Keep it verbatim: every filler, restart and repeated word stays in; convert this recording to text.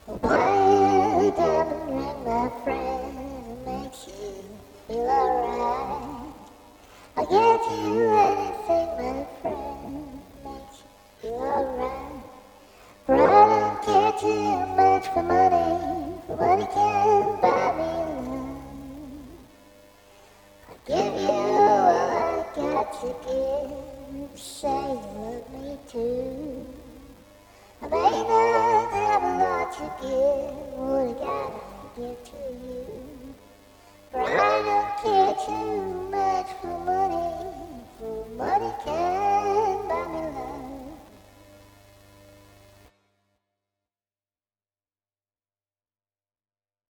Why diamond ring, my friend, makes you feel alright. I'll get you anything, my friend, makes you feel alright. For I don't care too much for money, for money can't buy me love. I'll give you all I got to give, say you love me too. I may not have a lot to give, what I gotta give to you. For I don't care too much for money, for money can